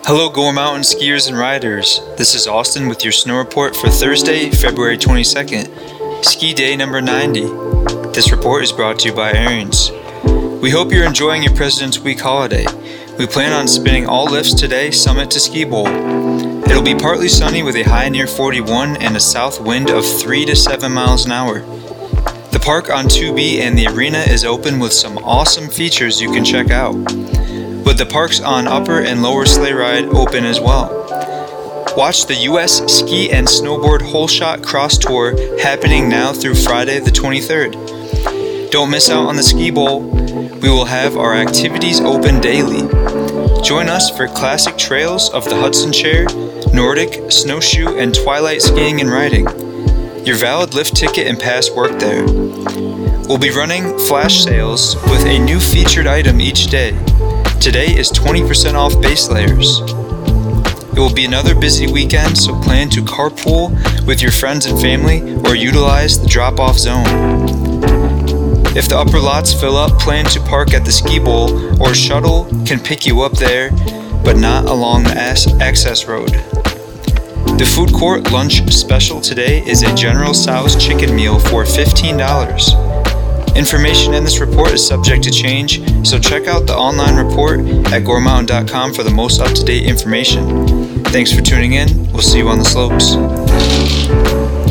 Hello Gore Mountain skiers and riders. This is Austin with your snow report for Thursday, February 22nd, ski day number 90. This report is brought to you by Ariens. We hope you're enjoying your President's Week holiday. We plan on spinning all lifts today, summit to ski bowl. It'll be partly sunny with a high near 41 and a south wind of 3 to 7 miles an hour. The park on 2B and the arena is open with some awesome features you can check out, with the parks on upper and lower sleigh ride open as well. Watch the U.S. Ski and Snowboard Whole Shot Cross Tour happening now through Friday the 23rd. Don't miss out on the ski bowl. We will have our activities open daily. Join us for classic trails of the Hudson Chair, Nordic, snowshoe, and twilight skiing and riding. Your valid lift ticket and pass work there. We'll be running flash sales with a new featured item each day. Today is 20% off base layers. It will be another busy weekend, so plan to carpool with your friends and family or utilize the drop-off zone. If the upper lots fill up, plan to park at the ski bowl or shuttle can pick you up there, but not along the access road. The food court lunch special today is a General Tso's chicken meal for $15. Information in this report is subject to change, so check out the online report at goremountain.com for the most up-to-date information. Thanks for tuning in. We'll see you on the slopes.